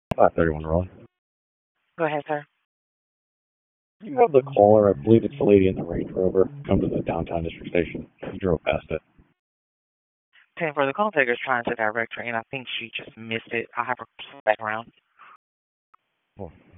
531 Raleigh. Go ahead, sir. You have the caller, I believe it's the lady in the Range Rover, come to the downtown district station. You drove past it. 10 for the call taker is trying to direct her, and I think she just missed it. I'll have her back around. Well,